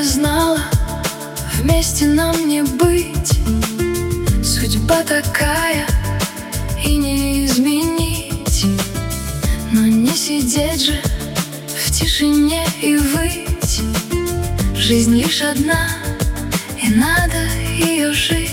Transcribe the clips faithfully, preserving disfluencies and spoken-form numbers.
знала, вместе нам не быть. Судьба такая, и не изменить. Но не сидеть же в тишине и выть. Жизнь лишь одна, и надо ее жить.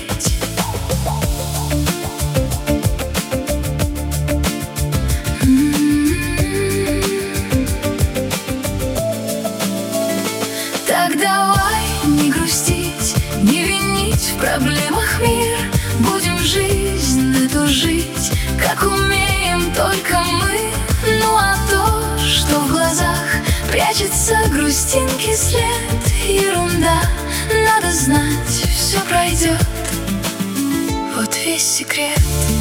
Так давай не грустить, не винить в проблемах мир. Будем жизнь эту жить, как умеем только мы. Ну а то, что в глазах прячется грустинки след, ерунда, надо знать, все пройдет. Вот весь секрет.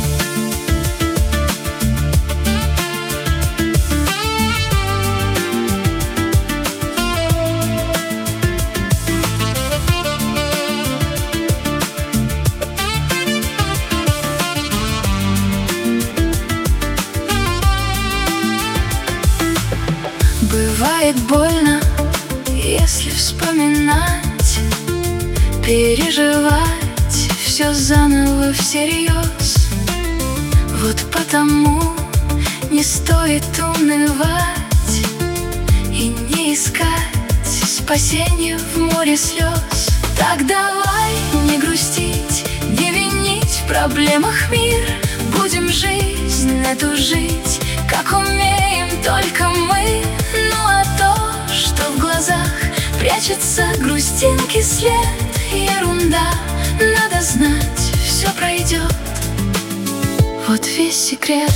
Бывает больно, если вспоминать, переживать все заново всерьез. Вот потому не стоит унывать и не искать спасения в море слез. Так давай не грустить, не винить в проблемах мир. Будем жизнь эту жить, как умеем только мы. Ну а то, что в глазах прячется грустинки след, ерунда, надо знать, все пройдет. Вот весь секрет.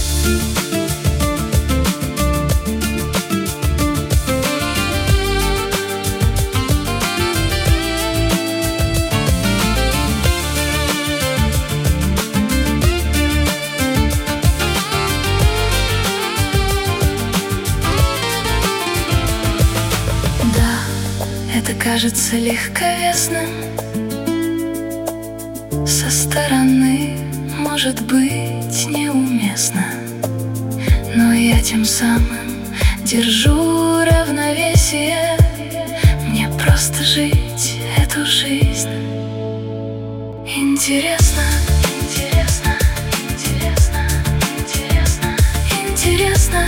Это кажется легковесным, со стороны может быть неуместно, но я тем самым держу равновесие. Мне просто жить эту жизнь интересно, интересно, интересно, интересно, интересно.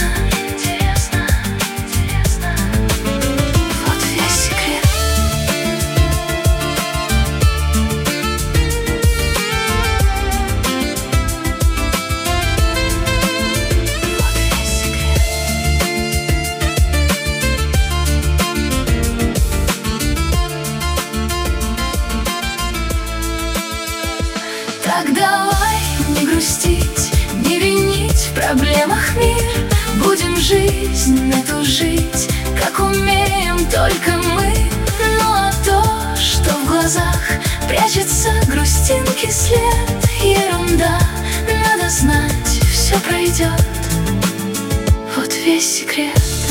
Так давай не грустить, не винить в проблемах мир. Будем жизнь эту жить, как умеем только мы. Ну а то, что в глазах прячется грустинки след, ерунда, надо знать, все пройдет. Вот весь секрет.